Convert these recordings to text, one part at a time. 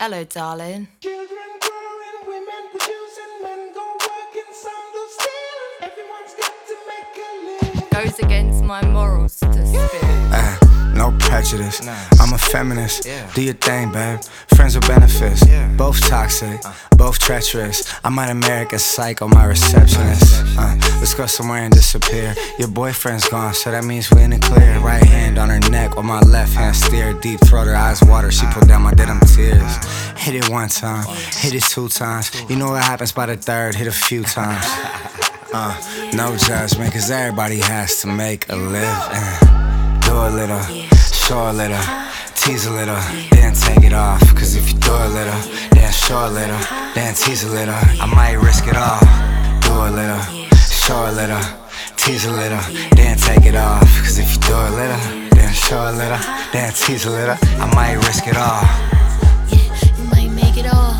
Hello, darling. Children growing, women producing, men go working, some do stealing. Everyone's got to make a living. Goes against my morals to spit. No prejudice, I'm a feminist. Do your thing, babe. Friends with benefits. Both toxic, both treacherous. I might American Psycho, my receptionist. Let's go somewhere and disappear. Your boyfriend's gone, so that means we in the clear. Right hand on her neck, while my left hand steer. Deep throat, her eyes water. She pulled down my denim tears. Hit it one time, hit it two times. You know what happens by the third, hit a few times. No judgment, cause everybody has to make a living. Do a little, show a little, tease a little, then take it off. Cause if you do a little, then show a little, then tease a little, I might risk it all. Do a little, show a little, tease a little, then take it off. Cause if you do a little, then show a little, then tease a little, I might risk it all. Yeah, you might make it all.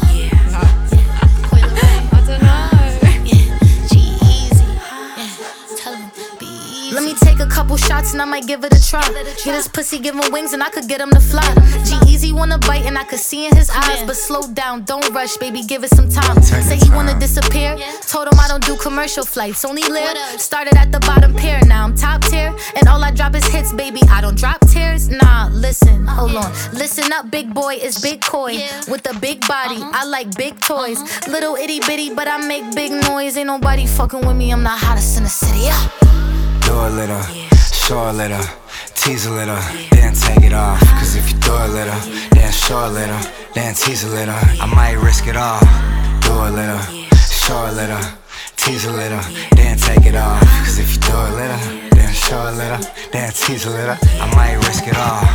Let me take a couple shots and I might give it a try. Get his pussy, give him wings and I could get him to fly. G-Eazy wanna bite and I could see in his eyes. But slow down, don't rush, baby, give it some time. Say he wanna disappear, told him I don't do commercial flights. Only live, started at the bottom pair, now I'm top tier. And all I drop is hits, baby, I don't drop tears. Nah, listen, hold on. Listen up, big boy is big coy. With a big body, I like big toys. Little itty bitty, but I make big noise. Ain't nobody fucking with me, I'm the hottest in the city, Do a little, show a little, tease a little, then take it off. Cause if you do a little, then show a little, then tease a little, I might risk it all. Do a little, show a little, tease a little, then take it off. Cause if you do a little, then show a little, then tease a little, I might risk it all.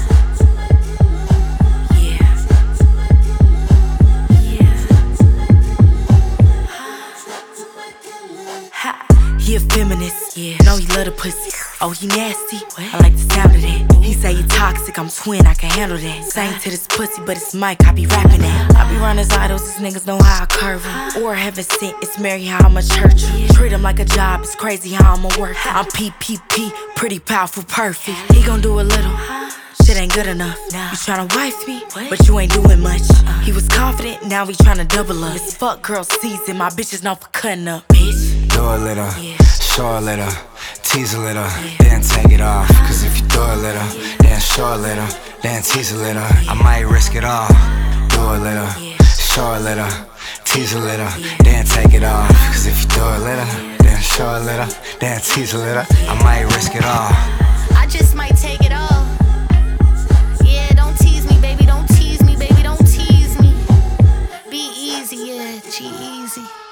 He a feminist, know he love the pussy. Oh, he nasty, I like the sound of that. He say you toxic, I'm twin, I can handle that. Sang to this pussy, but it's Mike, I be rapping that. I be running his idols, these niggas know how I curve him. Or heaven sent, it's Mary how I'ma church him. Treat him like a job, it's crazy how I'ma work. I'm PPP, pretty powerful, perfect. He gon' do a little. Shit ain't good enough. You tryna wife me, but you ain't doing much. He was confident, now he tryna double up. It's fuck girl season, my bitch is known for cutting up, bitch. Do a little, show a little, tease a little, then take it off. Cause if you do a little, then show a little, then tease a little, I might risk it all. Do a little, show a little, tease a little, then take it off. Cause if you do a little, then show a little, then tease a little, I might risk it all. I just might take it all. Yeah, don't tease me, baby, don't tease me, baby, don't tease me. Be easy, yeah, G-Eazy.